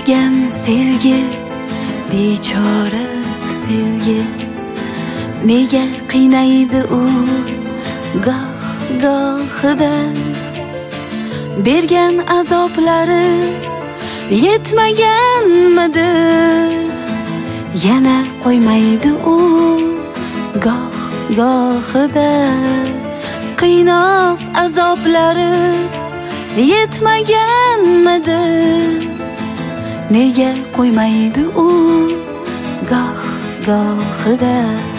bergan sevgi, bechora sevgi, nega qiynaydi u goh-gohida? Bergan azoblari yetmaganmidir? Yana qo'ymaydi u goh-gohida. Qiynoq azoblari yetmaganmidir? Nega qo'ymaydi u goh-gohida?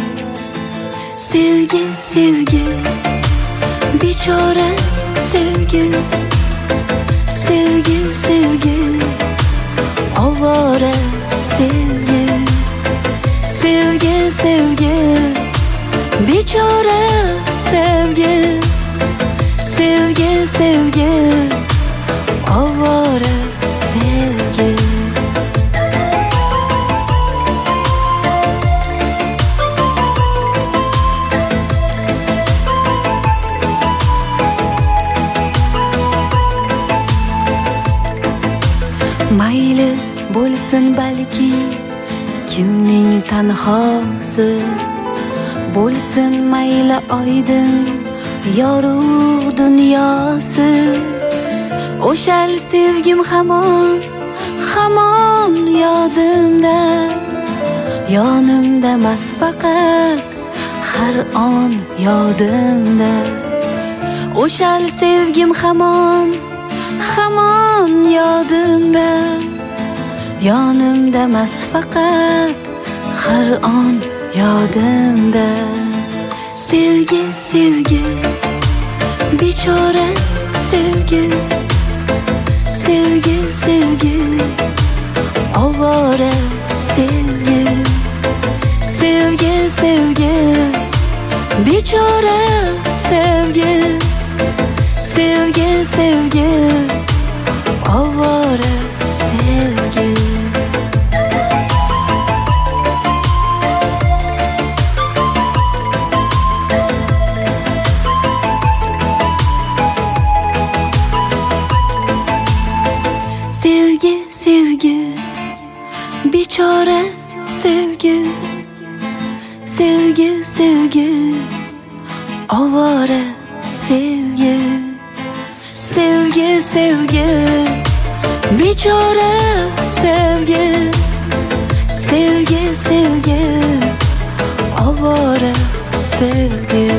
Sevgi, sevgi, bechora sevgi, sevgi, sevgi, ovora sevgi, sevgi, sevgi, bechora sevgi, sevgi, sevgi, ovora sevgi. Mayli bo'lsin balki kimning tanhosi, bo'lsin mayli oydin yorug' dunyosi. O'shal sevgim hamon, hamon yodimda, yonimda mas faqat har on yodimda. O'shal sevgim hamon, hamon yodimda, yonimda mas faqat har on yodimda. Sevgi, sevgi, bechora sevgi, sevgi, sevgi, ovora sevgi, sevgi, sevgi, bechora sevgi, sevgi, sevgi, ovora sevgi. Sevgi, sevgi, bechora sevgi, sevgi, sevgi, ovora sevgi, sevgi, sevgi, bechora sevgi, sevgi, sevgi, ovora sevgi.